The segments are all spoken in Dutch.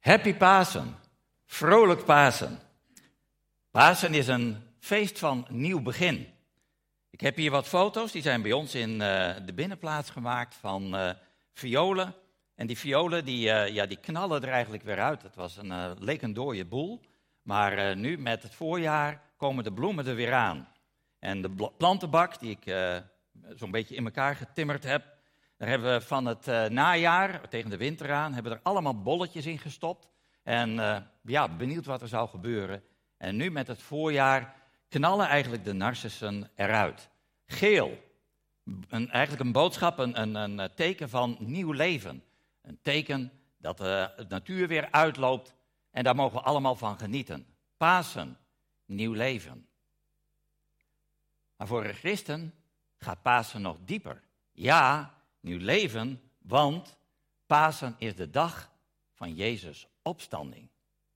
Happy Pasen, vrolijk Pasen. Pasen is een feest van nieuw begin. Ik heb hier wat foto's, die zijn bij ons in de binnenplaats gemaakt van violen. En die violen die knallen er eigenlijk weer uit. Het was leek een dode boel, maar nu met het voorjaar komen de bloemen er weer aan. En de plantenbak die ik zo'n beetje in elkaar getimmerd heb, daar hebben we van het najaar tegen de winter aan, hebben er allemaal bolletjes in gestopt. En benieuwd wat er zou gebeuren. En nu met het voorjaar knallen eigenlijk de narcissen eruit. Geel, eigenlijk een boodschap, een teken van nieuw leven. Een teken dat de natuur weer uitloopt en daar mogen we allemaal van genieten. Pasen, nieuw leven. Maar voor een christen gaat Pasen nog dieper. Ja, nieuw leven, want Pasen is de dag van Jezus' opstanding.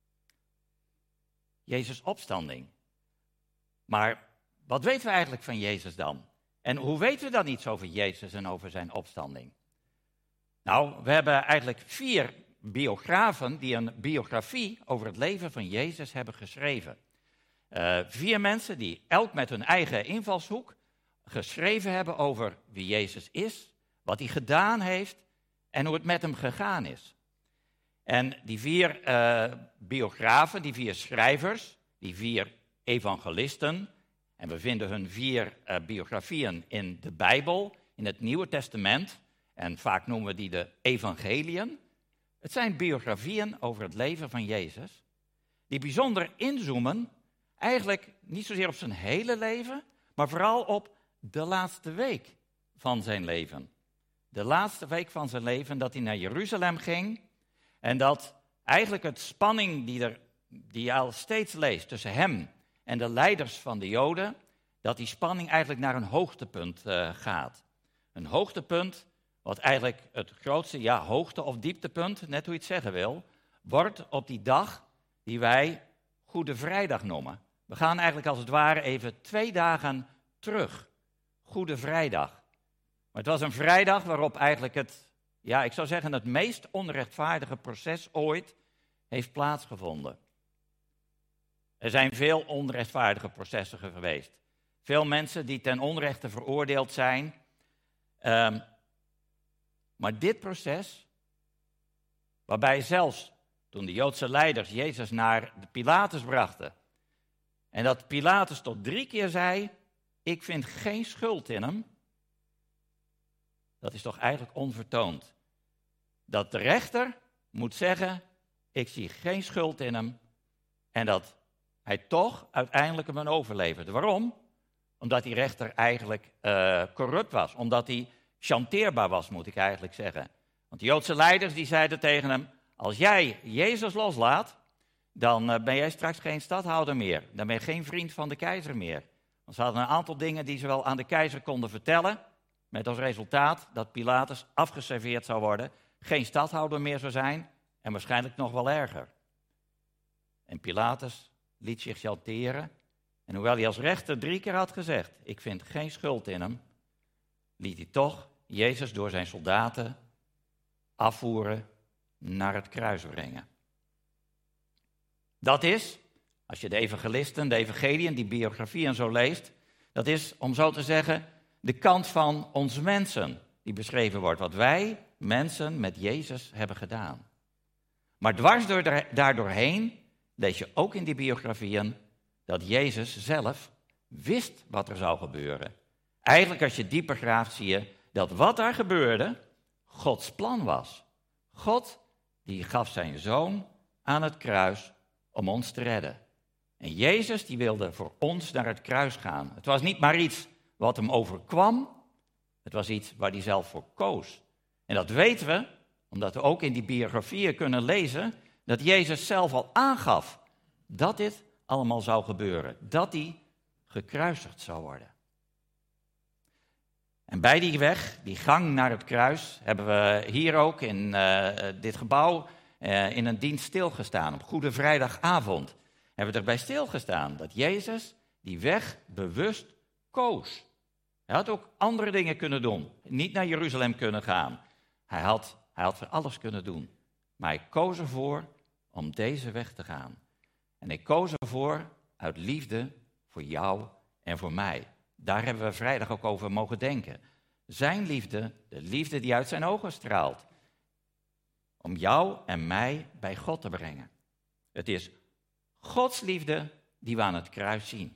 Jezus' opstanding. Maar wat weten we eigenlijk van Jezus dan? En hoe weten we dan iets over Jezus en over zijn opstanding? Nou, we hebben eigenlijk 4 biografen die een biografie over het leven van Jezus hebben geschreven. 4 mensen die elk met hun eigen invalshoek geschreven hebben over wie Jezus is, wat hij gedaan heeft en hoe het met hem gegaan is. En die 4 biografen, die 4 schrijvers, die 4 evangelisten, en we vinden hun 4 biografieën in de Bijbel, in het Nieuwe Testament, en vaak noemen we die de evangeliën. Het zijn biografieën over het leven van Jezus, die bijzonder inzoomen, eigenlijk niet zozeer op zijn hele leven, maar vooral op de laatste week van zijn leven. De laatste week van zijn leven dat hij naar Jeruzalem ging. En dat eigenlijk het spanning die je al steeds leest tussen hem en de leiders van de Joden, dat die spanning eigenlijk naar een hoogtepunt gaat. Een hoogtepunt wat eigenlijk het grootste, hoogte- of dieptepunt, net hoe je het zeggen wil, wordt op die dag die wij Goede Vrijdag noemen. We gaan eigenlijk als het ware even 2 dagen terug. Goede Vrijdag. Maar het was een vrijdag waarop eigenlijk het meest onrechtvaardige proces ooit heeft plaatsgevonden. Er zijn veel onrechtvaardige processen geweest. Veel mensen die ten onrechte veroordeeld zijn. Maar dit proces, waarbij zelfs toen de Joodse leiders Jezus naar de Pilatus brachten, en dat Pilatus tot 3 keer zei, ik vind geen schuld in hem, dat is toch eigenlijk onvertoond. Dat de rechter moet zeggen, ik zie geen schuld in hem, en dat hij toch uiteindelijk hem overlevert. Waarom? Omdat die rechter eigenlijk corrupt was, omdat hij chanteerbaar was, moet ik eigenlijk zeggen. Want de Joodse leiders die zeiden tegen hem, als jij Jezus loslaat, dan ben jij straks geen stadhouder meer. Dan ben je geen vriend van de keizer meer. Want ze hadden een aantal dingen die ze wel aan de keizer konden vertellen, met als resultaat dat Pilatus afgeserveerd zou worden, geen stadhouder meer zou zijn en waarschijnlijk nog wel erger. En Pilatus liet zich chanteren en hoewel hij als rechter 3 keer had gezegd, ik vind geen schuld in hem, liet hij toch Jezus door zijn soldaten afvoeren naar het kruis brengen. Dat is, als je de evangelisten, de evangeliën, die biografieën zo leest, dat is, om zo te zeggen, de kant van ons mensen die beschreven wordt. Wat wij, mensen, met Jezus hebben gedaan. Maar dwars daardoorheen lees je ook in die biografieën dat Jezus zelf wist wat er zou gebeuren. Eigenlijk als je dieper graaft zie je dat wat daar gebeurde Gods plan was. God die gaf zijn zoon aan het kruis om ons te redden. En Jezus die wilde voor ons naar het kruis gaan. Het was niet maar iets wat hem overkwam, het was iets waar hij zelf voor koos. En dat weten we, omdat we ook in die biografieën kunnen lezen, dat Jezus zelf al aangaf dat dit allemaal zou gebeuren. Dat hij gekruisigd zou worden. En bij die weg, die gang naar het kruis, hebben we hier ook in dit gebouw in een dienst stilgestaan. Op Goede Vrijdagavond hebben we erbij stilgestaan dat Jezus die weg bewust koos. Hij had ook andere dingen kunnen doen. Niet naar Jeruzalem kunnen gaan. Hij had voor alles kunnen doen. Maar hij koos ervoor om deze weg te gaan. En ik koos ervoor uit liefde voor jou en voor mij. Daar hebben we vrijdag ook over mogen denken. Zijn liefde, de liefde die uit zijn ogen straalt. Om jou en mij bij God te brengen. Het is Gods liefde die we aan het kruis zien.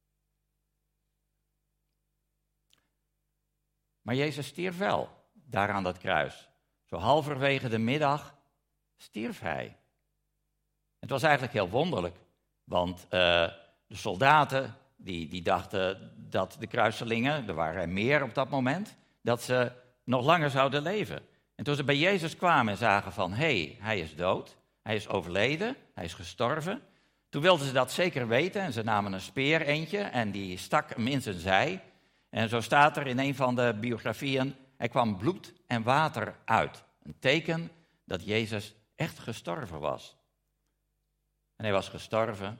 Maar Jezus stierf wel, daar aan dat kruis. Zo halverwege de middag stierf hij. Het was eigenlijk heel wonderlijk, want de soldaten die dachten dat de kruiselingen, er waren er meer op dat moment, dat ze nog langer zouden leven. En toen ze bij Jezus kwamen en zagen van, hij is dood, hij is overleden, hij is gestorven. Toen wilden ze dat zeker weten en ze namen een speer eentje en die stak hem in zijn zij. En zo staat er in een van de biografieën, er kwam bloed en water uit. Een teken dat Jezus echt gestorven was. En hij was gestorven.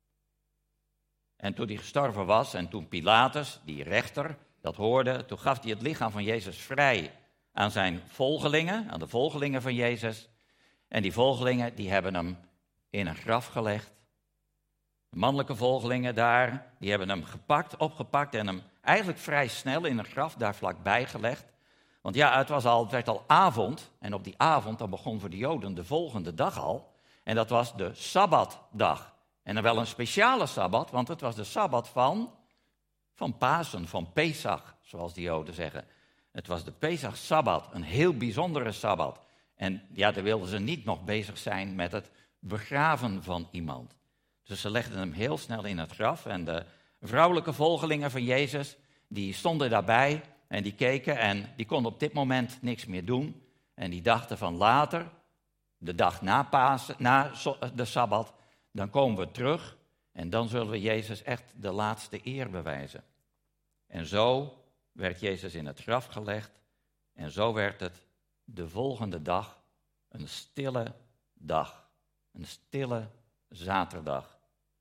En toen hij gestorven was en toen Pilatus, die rechter, dat hoorde, toen gaf hij het lichaam van Jezus vrij aan zijn volgelingen, aan de volgelingen van Jezus. En die volgelingen, die hebben hem in een graf gelegd. De mannelijke volgelingen daar, die hebben hem opgepakt en hem eigenlijk vrij snel in een graf daar vlakbij gelegd. Want ja, het werd al avond en op die avond dan begon voor de Joden de volgende dag al. En dat was de Sabbatdag. En dan wel een speciale Sabbat, want het was de Sabbat van Pasen, van Pesach, zoals de Joden zeggen. Het was de Pesach-Sabbat, een heel bijzondere Sabbat. En ja, daar wilden ze niet nog bezig zijn met het begraven van iemand. Dus ze legden hem heel snel in het graf. En de vrouwelijke volgelingen van Jezus, die stonden daarbij en die keken en die konden op dit moment niks meer doen. En die dachten van later, de dag na Pasen, na de Sabbat, dan komen we terug en dan zullen we Jezus echt de laatste eer bewijzen. En zo werd Jezus in het graf gelegd en zo werd het de volgende dag een stille dag, een stille zaterdag.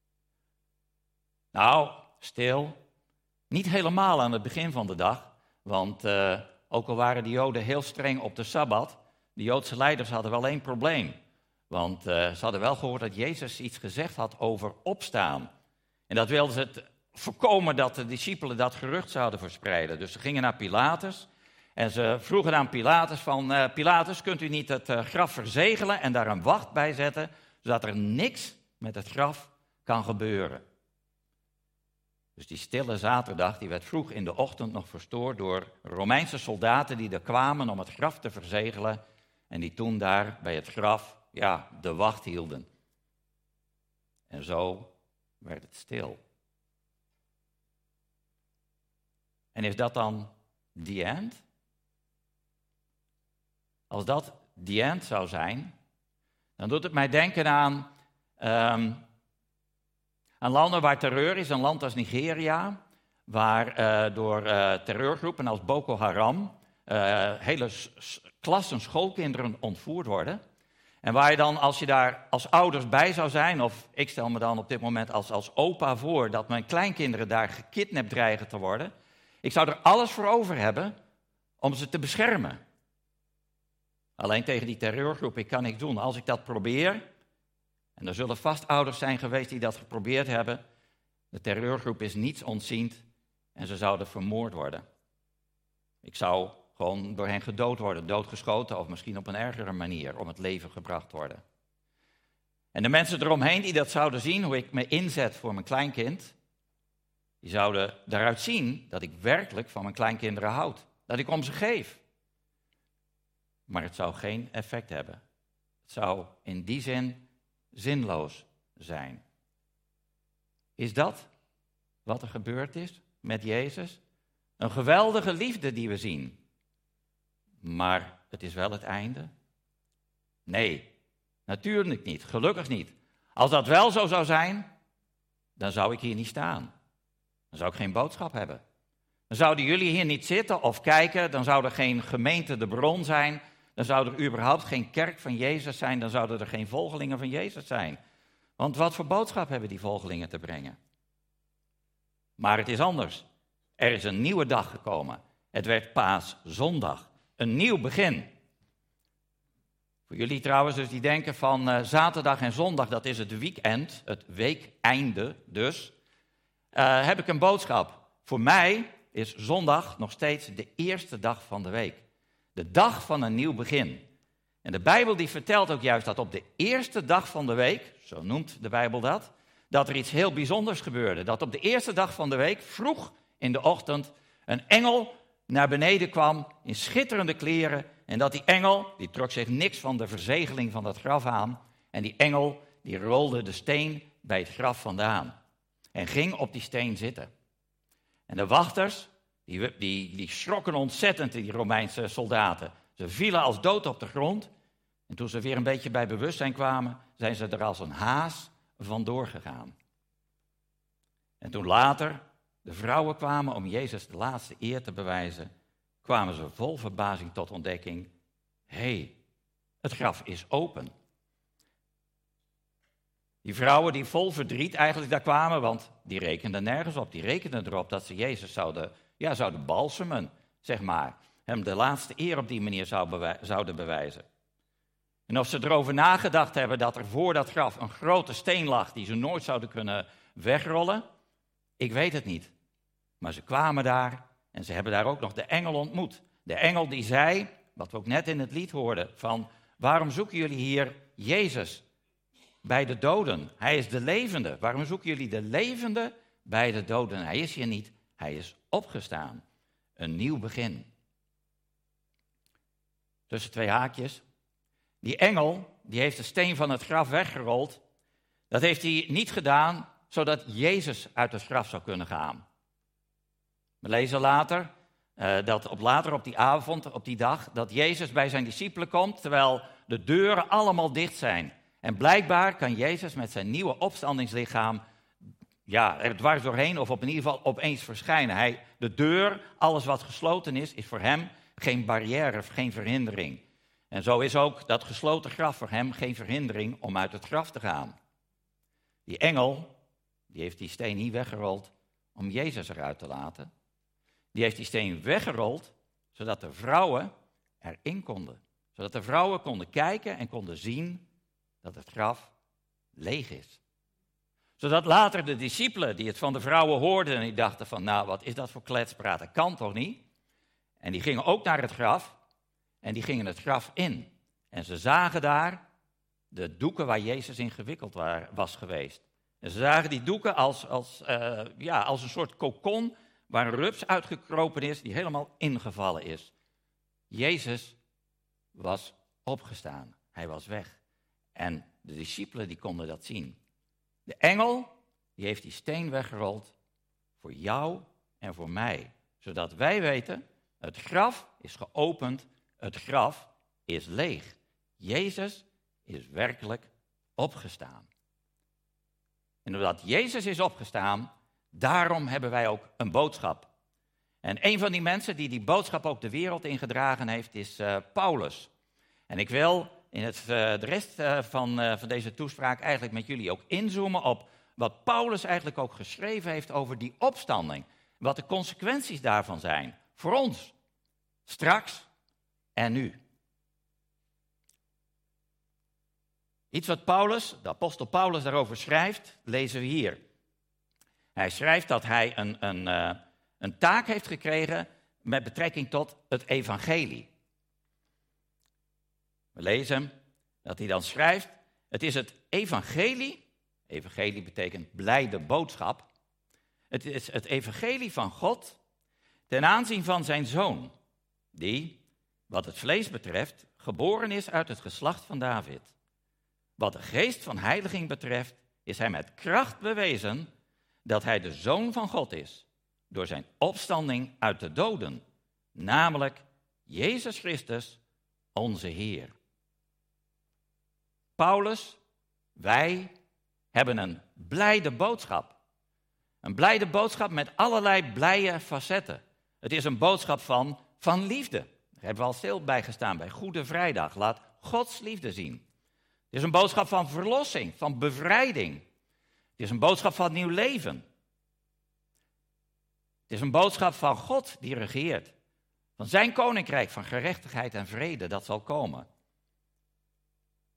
Nou, stil, niet helemaal aan het begin van de dag, want ook al waren de Joden heel streng op de Sabbat, de Joodse leiders hadden wel één probleem. Want ze hadden wel gehoord dat Jezus iets gezegd had over opstaan. En dat wilden ze voorkomen dat de discipelen dat gerucht zouden verspreiden. Dus ze gingen naar Pilatus en ze vroegen aan Pilatus van, Pilatus, kunt u niet het graf verzegelen en daar een wacht bij zetten, zodat er niks met het graf kan gebeuren. Dus die stille zaterdag, die werd vroeg in de ochtend nog verstoord door Romeinse soldaten die er kwamen om het graf te verzegelen en die toen daar bij het graf, de wacht hielden. En zo werd het stil. En is dat dan the end? Als dat the end zou zijn, dan doet het mij denken aan landen waar terreur is. Een land als Nigeria, waar door terreurgroepen als Boko Haram hele klassen schoolkinderen ontvoerd worden. En waar je dan, als je daar als ouders bij zou zijn, of ik stel me dan op dit moment als opa voor, dat mijn kleinkinderen daar gekidnapt dreigen te worden. Ik zou er alles voor over hebben om ze te beschermen. Alleen tegen die terreurgroep, ik kan niks doen. Als ik dat probeer, en er zullen vast ouders zijn geweest die dat geprobeerd hebben, de terreurgroep is niets ontziend en ze zouden vermoord worden. Ik zou gewoon door hen gedood worden, doodgeschoten of misschien op een ergere manier om het leven gebracht worden. En de mensen eromheen die dat zouden zien, hoe ik me inzet voor mijn kleinkind, die zouden daaruit zien dat ik werkelijk van mijn kleinkinderen houd. Dat ik om ze geef. Maar het zou geen effect hebben. Het zou in die zin zinloos zijn. Is dat wat er gebeurd is met Jezus? Een geweldige liefde die we zien. Maar het is wel het einde? Nee, natuurlijk niet. Gelukkig niet. Als dat wel zo zou zijn, dan zou ik hier niet staan. Dan zou ik geen boodschap hebben. Dan zouden jullie hier niet zitten of kijken. Dan zou er geen gemeente de bron zijn. Dan zou er überhaupt geen kerk van Jezus zijn. Dan zouden er geen volgelingen van Jezus zijn. Want wat voor boodschap hebben die volgelingen te brengen? Maar het is anders. Er is een nieuwe dag gekomen. Het werd Paaszondag. Een nieuw begin. Voor jullie trouwens, dus die denken van zaterdag en zondag, dat is het weekend, het weekeinde dus, heb ik een boodschap. Voor mij is zondag nog steeds de eerste dag van de week. De dag van een nieuw begin. En de Bijbel die vertelt ook juist dat op de eerste dag van de week, zo noemt de Bijbel dat er iets heel bijzonders gebeurde. Dat op de eerste dag van de week, vroeg in de ochtend, een engel naar beneden kwam in schitterende kleren. En dat die engel, die trok zich niks van de verzegeling van dat graf aan. En die engel, die rolde de steen bij het graf vandaan. En ging op die steen zitten. En de wachters, die schrokken ontzettend, die Romeinse soldaten. Ze vielen als dood op de grond. En toen ze weer een beetje bij bewustzijn kwamen, zijn ze er als een haas vandoor gegaan. En toen later de vrouwen kwamen om Jezus de laatste eer te bewijzen, kwamen ze vol verbazing tot ontdekking: hé, het graf is open. Die vrouwen die vol verdriet eigenlijk daar kwamen, want die rekenden nergens op. Die rekenden erop dat ze Jezus zouden balsemen, zeg maar. Hem de laatste eer op die manier zouden bewijzen. En of ze erover nagedacht hebben dat er voor dat graf een grote steen lag die ze nooit zouden kunnen wegrollen, ik weet het niet. Maar ze kwamen daar en ze hebben daar ook nog de engel ontmoet. De engel die zei, wat we ook net in het lied hoorden, van waarom zoeken jullie hier Jezus bij de doden? Hij is de levende. Waarom zoeken jullie de levende bij de doden? Hij is hier niet, hij is opgestaan. Een nieuw begin. Tussen twee haakjes. Die engel, die heeft de steen van het graf weggerold. Dat heeft hij niet gedaan, zodat Jezus uit het graf zou kunnen gaan. We lezen later, later op die avond, op die dag, dat Jezus bij zijn discipelen komt, terwijl de deuren allemaal dicht zijn. En blijkbaar kan Jezus met zijn nieuwe opstandingslichaam er dwars doorheen of in ieder geval opeens verschijnen. De deur, alles wat gesloten is voor hem geen barrière, geen verhindering. En zo is ook dat gesloten graf voor hem geen verhindering om uit het graf te gaan. Die engel, die heeft die steen niet weggerold om Jezus eruit te laten. Die heeft die steen weggerold, zodat de vrouwen erin konden. Zodat de vrouwen konden kijken en konden zien dat het graf leeg is. Zodat later de discipelen die het van de vrouwen hoorden en die dachten van, nou, wat is dat voor kletspraat, dat kan toch niet? En die gingen ook naar het graf en die gingen het graf in. En ze zagen daar de doeken waar Jezus in gewikkeld was geweest. En ze zagen die doeken als een soort kokon waar een rups uitgekropen is die helemaal ingevallen is. Jezus was opgestaan. Hij was weg. En de discipelen die konden dat zien. De engel die heeft die steen weggerold voor jou en voor mij. Zodat wij weten, het graf is geopend, het graf is leeg. Jezus is werkelijk opgestaan. En doordat Jezus is opgestaan, daarom hebben wij ook een boodschap. En een van die mensen die boodschap ook de wereld ingedragen heeft, is Paulus. En ik wil in de rest van deze toespraak eigenlijk met jullie ook inzoomen op wat Paulus eigenlijk ook geschreven heeft over die opstanding. Wat de consequenties daarvan zijn voor ons, straks en nu. Iets wat Paulus, de apostel Paulus daarover schrijft, lezen we hier. Hij schrijft dat hij een taak heeft gekregen met betrekking tot het evangelie. We lezen dat hij dan schrijft, het is het evangelie, evangelie betekent blijde boodschap. Het is het evangelie van God ten aanzien van zijn zoon, die, wat het vlees betreft, geboren is uit het geslacht van David. Wat de geest van heiliging betreft, is hij met kracht bewezen dat hij de zoon van God is, door zijn opstanding uit de doden, namelijk Jezus Christus, onze Heer. Paulus, wij hebben een blijde boodschap. Een blijde boodschap met allerlei blije facetten. Het is een boodschap van liefde. Daar hebben we al stil bij gestaan bij Goede Vrijdag. Laat Gods liefde zien. Het is een boodschap van verlossing, van bevrijding. Het is een boodschap van nieuw leven. Het is een boodschap van God die regeert. Van zijn koninkrijk, van gerechtigheid en vrede, dat zal komen.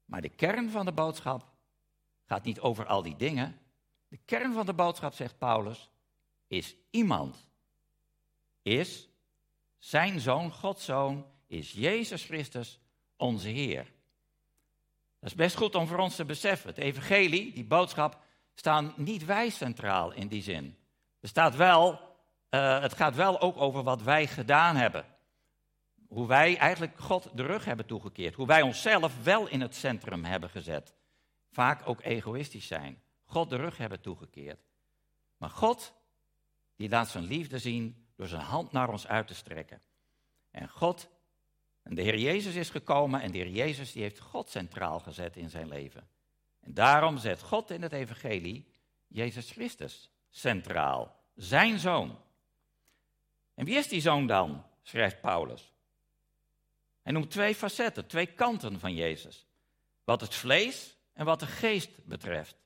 Maar de kern van de boodschap gaat niet over al die dingen. De kern van de boodschap, zegt Paulus, is iemand. Is zijn Zoon, Gods Zoon, is Jezus Christus, onze Heer. Dat is best goed om voor ons te beseffen. Het evangelie, die boodschap, staan niet wij centraal in die zin. Het gaat wel ook over wat wij gedaan hebben. Hoe wij eigenlijk God de rug hebben toegekeerd. Hoe wij onszelf wel in het centrum hebben gezet. Vaak ook egoïstisch zijn. God de rug hebben toegekeerd. Maar God, die laat zijn liefde zien door zijn hand naar ons uit te strekken. En de Heer Jezus is gekomen en de Heer Jezus die heeft God centraal gezet in zijn leven. En daarom zet God in het evangelie Jezus Christus centraal. Zijn Zoon. En wie is die Zoon dan, schrijft Paulus? Hij noemt 2 facetten, 2 kanten van Jezus. Wat het vlees en wat de geest betreft.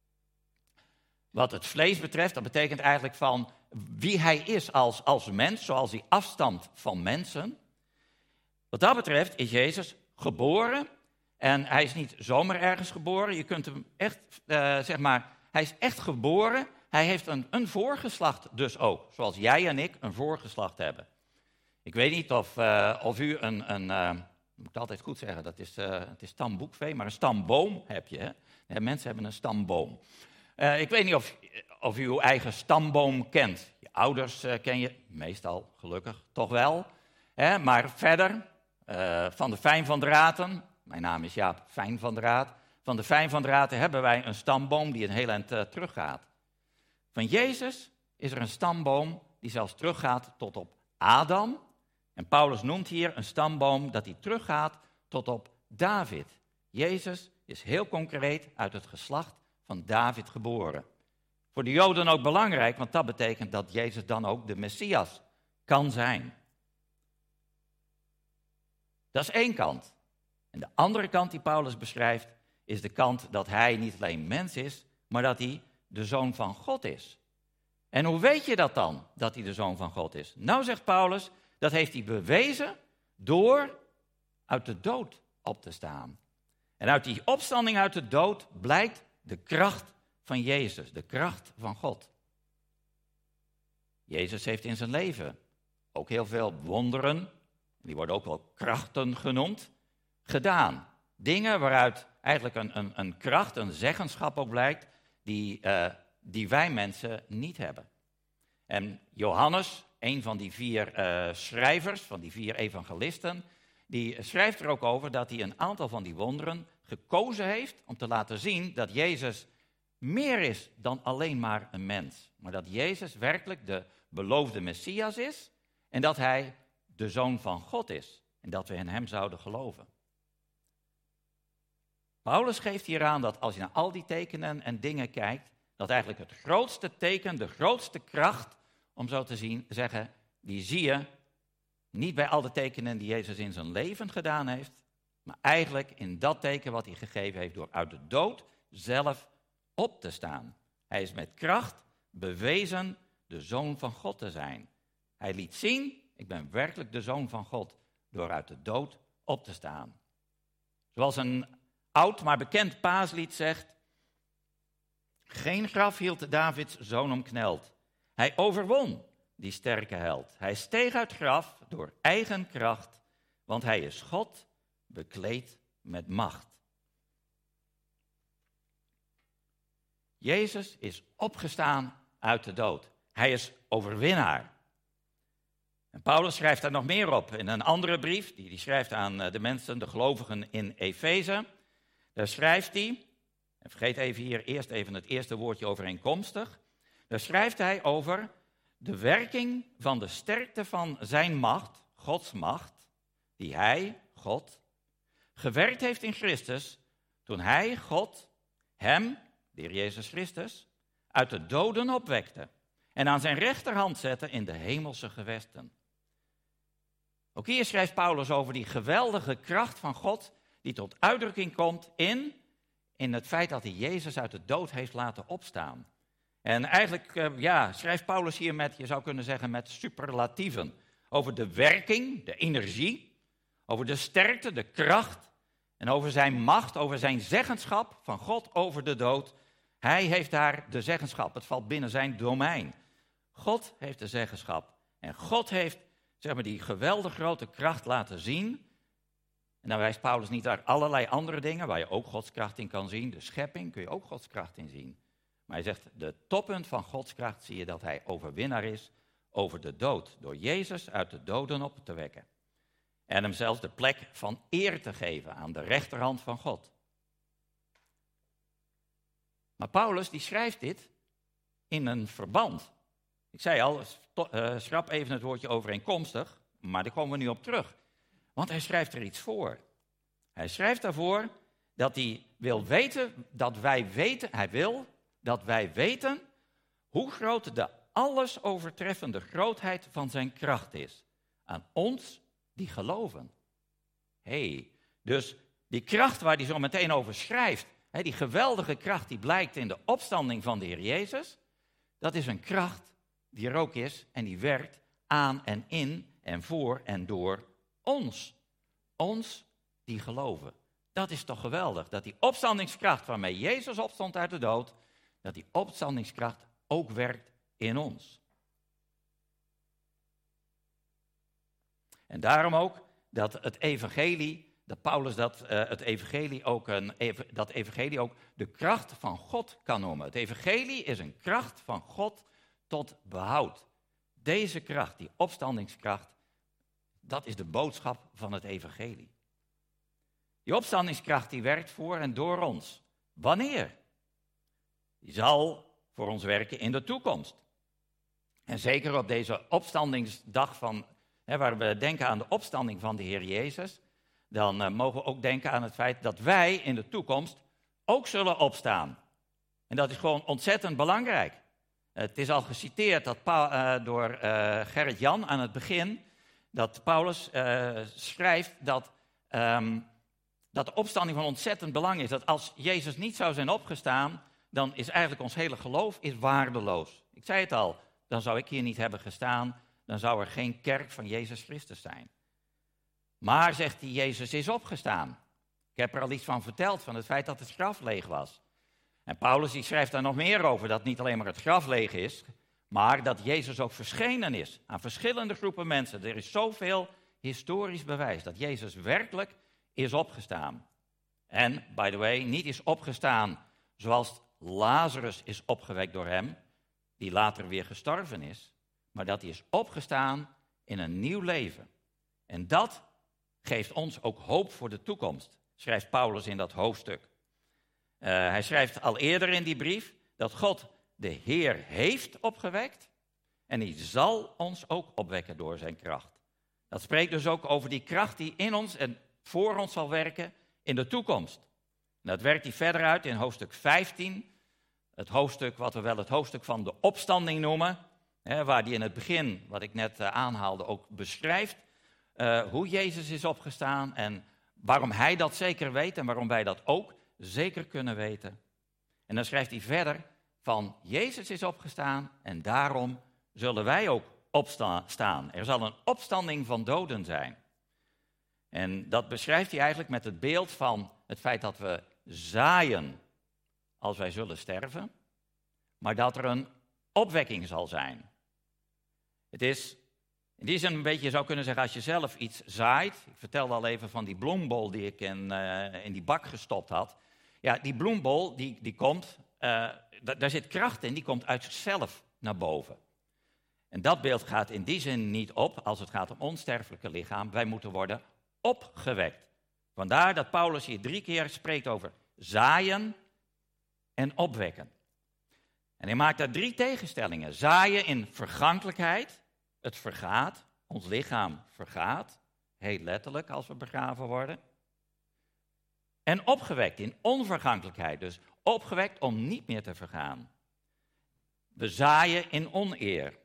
Wat het vlees betreft, dat betekent eigenlijk van wie hij is als mens, zoals hij afstamt van mensen. Wat dat betreft is Jezus geboren en hij is niet zomaar ergens geboren. Je kunt hem echt, hij is echt geboren. Hij heeft een voorgeslacht dus ook, zoals jij en ik een voorgeslacht hebben. Ik weet niet of u moet ik altijd goed zeggen, het is stamboekvee, maar een stamboom heb je. Hè? Ja, mensen hebben een stamboom. Ik weet niet of u uw eigen stamboom kent. Je ouders ken je, meestal gelukkig toch wel. Maar verder, van de Fijn van Draten, mijn naam is Jaap Fijn van Draat. Van de Fijn van Draten hebben wij een stamboom die een heel eind teruggaat. Van Jezus is er een stamboom die zelfs teruggaat tot op Adam. En Paulus noemt hier een stamboom dat die teruggaat tot op David. Jezus is heel concreet uit het geslacht van David geboren. Voor de Joden ook belangrijk, want dat betekent dat Jezus dan ook de Messias kan zijn. Dat is één kant. En de andere kant die Paulus beschrijft, is de kant dat hij niet alleen mens is, maar dat hij de Zoon van God is. En hoe weet je dat dan, dat hij de Zoon van God is? Nou, zegt Paulus, dat heeft hij bewezen door uit de dood op te staan. En uit die opstanding uit de dood blijkt de kracht van Jezus, de kracht van God. Jezus heeft in zijn leven ook heel veel wonderen, die worden ook wel krachten genoemd, gedaan. Dingen waaruit eigenlijk een kracht, een zeggenschap ook blijkt, die wij mensen niet hebben. En Johannes, een van die 4 schrijvers, van die 4 evangelisten, die schrijft er ook over dat hij een aantal van die wonderen gekozen heeft om te laten zien dat Jezus meer is dan alleen maar een mens. Maar dat Jezus werkelijk de beloofde Messias is en dat hij de Zoon van God is. En dat we in hem zouden geloven. Paulus geeft hier aan dat als je naar al die tekenen en dingen kijkt, dat eigenlijk het grootste teken, de grootste kracht, om zo te zeggen, die zie je niet bij al de tekenen die Jezus in zijn leven gedaan heeft, maar eigenlijk in dat teken wat hij gegeven heeft door uit de dood zelf op te staan. Hij is met kracht bewezen de Zoon van God te zijn. Hij liet zien, ik ben werkelijk de Zoon van God, door uit de dood op te staan. Zoals een oud maar bekend paaslied zegt, geen graf hield Davids zoon omkneld. Hij overwon die sterke held. Hij steeg uit graf door eigen kracht, want hij is God bekleed met macht. Jezus is opgestaan uit de dood. Hij is overwinnaar. En Paulus schrijft daar nog meer op in een andere brief, die hij schrijft aan de mensen, de gelovigen in Efeze. Daar schrijft hij, en vergeet even hier eerst even het eerste woordje overeenkomstig. Daar schrijft hij over de werking van de sterkte van zijn macht, Gods macht, die hij, God, gewerkt heeft in Christus, toen hij, God, hem, de Heer Jezus Christus, uit de doden opwekte en aan zijn rechterhand zette in de hemelse gewesten. Ook hier schrijft Paulus over die geweldige kracht van God die tot uitdrukking komt in het feit dat hij Jezus uit de dood heeft laten opstaan. En eigenlijk schrijft Paulus hier met, je zou kunnen zeggen, met superlatieven over de werking, de energie, over de sterkte, de kracht En over zijn macht, over zijn zeggenschap van God over de dood. Hij heeft daar de zeggenschap. Het valt binnen zijn domein. God heeft de zeggenschap. En God heeft, zeg maar, die geweldig grote kracht laten zien. En dan wijst Paulus niet naar allerlei andere dingen waar je ook Gods kracht in kan zien. De schepping kun je ook Gods kracht in zien. Maar hij zegt, de toppunt van Gods kracht zie je dat hij overwinnaar is over de dood. Door Jezus uit de doden op te wekken. En hem zelfs de plek van eer te geven aan de rechterhand van God. Maar Paulus die schrijft dit in een verband. Ik zei al, schrap even het woordje overeenkomstig, maar daar komen we nu op terug. Want hij schrijft er iets voor. Hij schrijft daarvoor dat hij wil weten, hij wil dat wij weten hoe groot de alles overtreffende grootheid van zijn kracht is. Aan ons die geloven. Dus die kracht waar hij zo meteen over schrijft, die geweldige kracht die blijkt in de opstanding van de Heer Jezus, dat is een kracht die er ook is en die werkt aan en in en voor en door ons. Ons die geloven. Dat is toch geweldig, dat die opstandingskracht waarmee Jezus opstond uit de dood, dat die opstandingskracht ook werkt in ons. En daarom ook dat het evangelie, dat Paulus dat evangelie ook de kracht van God kan noemen. Het evangelie is een kracht van God tot behoud. Deze kracht, die opstandingskracht, dat is de boodschap van het evangelie. Die opstandingskracht die werkt voor en door ons. Wanneer? Die zal voor ons werken in de toekomst. En zeker op deze opstandingsdag waar we denken aan de opstanding van de Heer Jezus, dan mogen we ook denken aan het feit dat wij in de toekomst ook zullen opstaan. En dat is gewoon ontzettend belangrijk. Het is al geciteerd door Gerrit-Jan aan het begin, dat Paulus schrijft dat de opstanding van ontzettend belang is. Dat als Jezus niet zou zijn opgestaan, dan is eigenlijk ons hele geloof waardeloos. Ik zei het al, dan zou ik hier niet hebben gestaan, dan zou er geen kerk van Jezus Christus zijn. Maar, zegt hij, Jezus is opgestaan. Ik heb er al iets van verteld, van het feit dat het graf leeg was. En Paulus die schrijft daar nog meer over, dat niet alleen maar het graf leeg is, maar dat Jezus ook verschenen is aan verschillende groepen mensen. Er is zoveel historisch bewijs dat Jezus werkelijk is opgestaan. En, by the way, niet is opgestaan zoals Lazarus is opgewekt door hem, die later weer gestorven is, maar dat hij is opgestaan in een nieuw leven. En dat geeft ons ook hoop voor de toekomst, schrijft Paulus in dat hoofdstuk. Hij schrijft al eerder in die brief dat God de Heer heeft opgewekt en hij zal ons ook opwekken door zijn kracht. Dat spreekt dus ook over die kracht die in ons en voor ons zal werken in de toekomst. En dat werkt hij verder uit in hoofdstuk 15, het hoofdstuk wat we wel het hoofdstuk van de opstanding noemen, waar hij in het begin, wat ik net aanhaalde, ook beschrijft hoe Jezus is opgestaan en waarom hij dat zeker weet en waarom wij dat ook zeker kunnen weten. En dan schrijft hij verder van Jezus is opgestaan en daarom zullen wij ook opstaan. Er zal een opstanding van doden zijn. En dat beschrijft hij eigenlijk met het beeld van het feit dat we zaaien als wij zullen sterven, maar dat er een opwekking zal zijn. Het is in die zin een beetje, je zou kunnen zeggen, als je zelf iets zaait. Ik vertelde al even van die bloembol die ik in die bak gestopt had. Ja, die bloembol, die komt, daar zit kracht in, die komt uit zichzelf naar boven. En dat beeld gaat in die zin niet op als het gaat om onsterfelijke lichaam. Wij moeten worden opgewekt. Vandaar dat Paulus hier 3 keer spreekt over zaaien en opwekken. En hij maakt daar 3 tegenstellingen. Zaaien in vergankelijkheid, het vergaat, ons lichaam vergaat, heel letterlijk als we begraven worden. En opgewekt in onvergankelijkheid, dus opgewekt om niet meer te vergaan. We zaaien in oneer.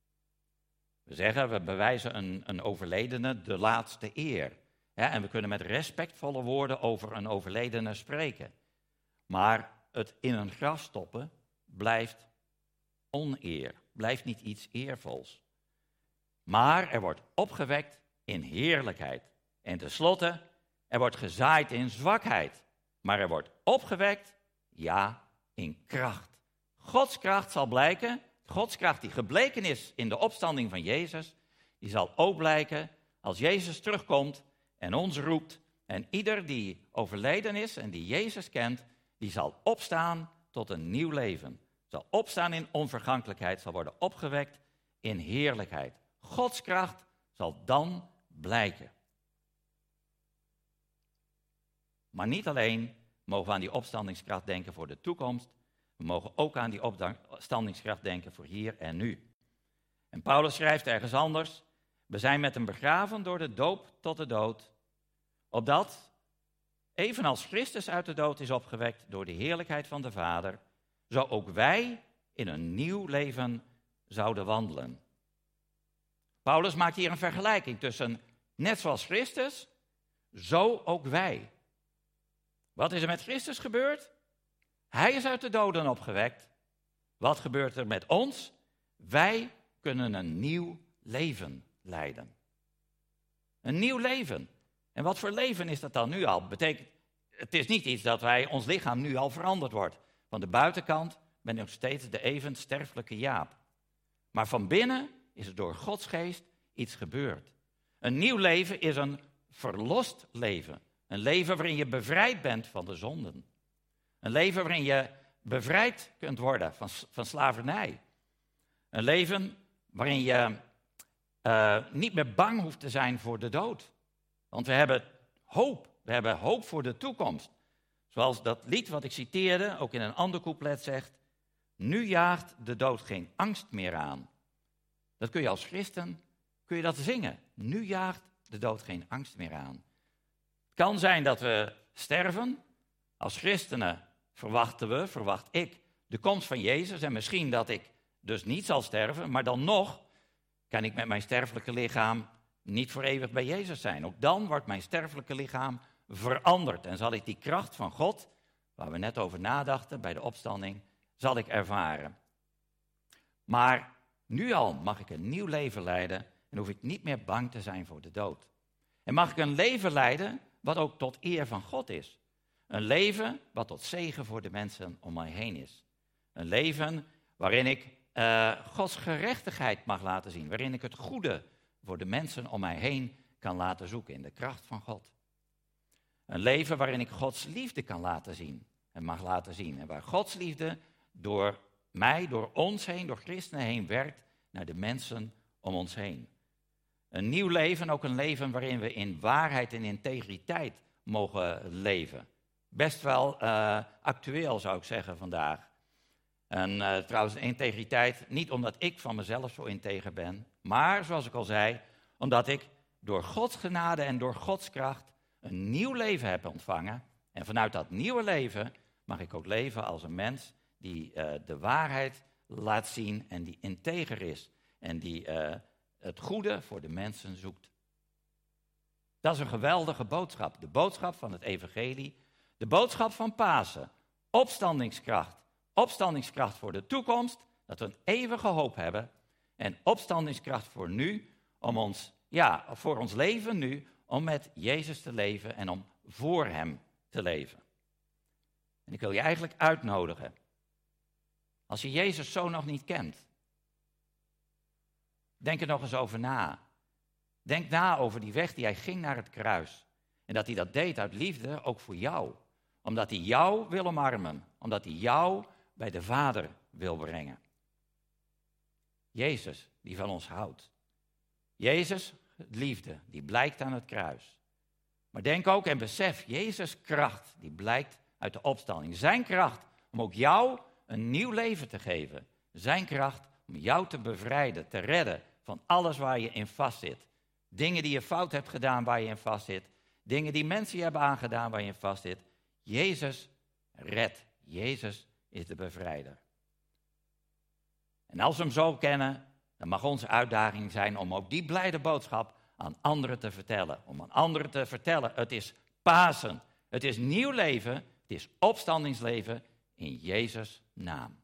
We zeggen, we bewijzen een overledene de laatste eer. Ja, en we kunnen met respectvolle woorden over een overledene spreken. Maar het in een graf stoppen blijft oneer, blijft niet iets eervols. Maar er wordt opgewekt in heerlijkheid. En tenslotte, Er wordt gezaaid in zwakheid, maar er wordt opgewekt, ja, in kracht. Gods kracht zal blijken, Gods kracht die gebleken is in de opstanding van Jezus, die zal ook blijken als Jezus terugkomt en ons roept. En ieder die overleden is en die Jezus kent, die zal opstaan tot een nieuw leven. Zal opstaan in onvergankelijkheid, zal worden opgewekt in heerlijkheid. Gods kracht zal dan blijken. Maar niet alleen mogen we aan die opstandingskracht denken voor de toekomst, we mogen ook aan die opstandingskracht denken voor hier en nu. En Paulus schrijft ergens anders, we zijn met hem begraven door de doop tot de dood, opdat, evenals Christus uit de dood is opgewekt door de heerlijkheid van de Vader, zo ook wij in een nieuw leven zouden wandelen. Paulus maakt hier een vergelijking tussen, net zoals Christus, zo ook wij. Wat is er met Christus gebeurd? Hij is uit de doden opgewekt. Wat gebeurt er met ons? Wij kunnen een nieuw leven leiden. Een nieuw leven. En wat voor leven is dat dan nu al? Betekent, het is niet iets dat ons lichaam nu al veranderd wordt. Van de buitenkant ben ik nog steeds de even sterfelijke Jaap. Maar van binnen is er door Gods geest iets gebeurd. Een nieuw leven is een verlost leven. Een leven waarin je bevrijd bent van de zonden. Een leven waarin je bevrijd kunt worden van slavernij. Een leven waarin je niet meer bang hoeft te zijn voor de dood. Want we hebben hoop. We hebben hoop voor de toekomst. Zoals dat lied wat ik citeerde, ook in een ander couplet zegt. Nu jaagt de dood geen angst meer aan. Dat kun je als christen, kun je dat zingen. Nu jaagt de dood geen angst meer aan. Het kan zijn dat we sterven. Als christenen verwacht ik, de komst van Jezus. En misschien dat ik dus niet zal sterven, maar dan nog kan ik met mijn sterfelijke lichaam niet voor eeuwig bij Jezus zijn. Ook dan wordt mijn sterfelijke lichaam veranderd. En zal ik die kracht van God, waar we net over nadachten bij de opstanding, zal ik ervaren. Maar nu al mag ik een nieuw leven leiden en hoef ik niet meer bang te zijn voor de dood. En mag ik een leven leiden wat ook tot eer van God is. Een leven wat tot zegen voor de mensen om mij heen is. Een leven waarin ik Gods gerechtigheid mag laten zien. Waarin ik het goede voor de mensen om mij heen kan laten zoeken in de kracht van God. Een leven waarin ik Gods liefde kan laten zien en mag laten zien. En waar Gods liefde door mij, door ons heen, door christenen heen werkt naar de mensen om ons heen. Een nieuw leven, ook een leven waarin we in waarheid en integriteit mogen leven. Best wel actueel zou ik zeggen vandaag. En trouwens integriteit, niet omdat ik van mezelf zo integer ben, maar zoals ik al zei, omdat ik door Gods genade en door Gods kracht een nieuw leven heb ontvangen. En vanuit dat nieuwe leven mag ik ook leven als een mens die de waarheid laat zien en die integer is. En die het goede voor de mensen zoekt. Dat is een geweldige boodschap. De boodschap van het evangelie. De boodschap van Pasen. Opstandingskracht. Opstandingskracht voor de toekomst. Dat we een eeuwige hoop hebben. En opstandingskracht voor nu. Voor ons leven nu. Om met Jezus te leven en om voor hem te leven. En ik wil je eigenlijk uitnodigen. Als je Jezus zo nog niet kent. Denk er nog eens over na. Denk na over die weg die hij ging naar het kruis. En dat hij dat deed uit liefde ook voor jou. Omdat hij jou wil omarmen. Omdat hij jou bij de Vader wil brengen. Jezus, die van ons houdt. Jezus, liefde, die blijkt aan het kruis. Maar denk ook en besef, Jezus' kracht, die blijkt uit de opstanding. Zijn kracht om ook jou een nieuw leven te geven. Zijn kracht om jou te bevrijden, te redden van alles waar je in vastzit. Dingen die je fout hebt gedaan waar je in vastzit. Dingen die mensen je hebben aangedaan waar je in vastzit. Jezus redt. Jezus is de bevrijder. En als we hem zo kennen, dan mag onze uitdaging zijn om ook die blijde boodschap aan anderen te vertellen. Om aan anderen te vertellen, het is Pasen. Het is nieuw leven, het is opstandingsleven in Jezus' naam.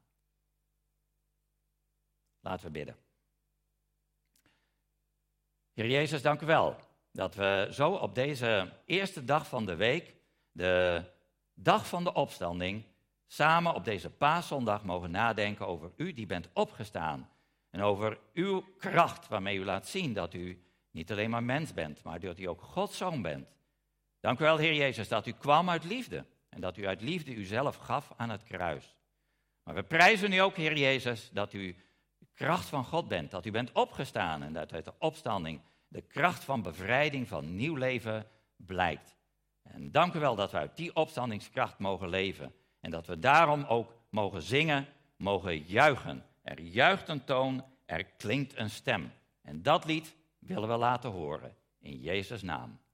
Laten we bidden. Heer Jezus, dank u wel dat we zo op deze eerste dag van de week, de dag van de opstanding, samen op deze paaszondag mogen nadenken over u die bent opgestaan. En over uw kracht waarmee u laat zien dat u niet alleen maar mens bent, maar dat u ook Gods zoon bent. Dank u wel, Heer Jezus, dat u kwam uit liefde. En dat u uit liefde uzelf gaf aan het kruis. Maar we prijzen u ook, Heer Jezus, dat u de kracht van God bent. Dat u bent opgestaan en dat uit de opstanding de kracht van bevrijding, van nieuw leven blijkt. En dank u wel dat we uit die opstandingskracht mogen leven. En dat we daarom ook mogen zingen, mogen juichen. Er juicht een toon, er klinkt een stem. En dat lied willen we laten horen. In Jezus' naam.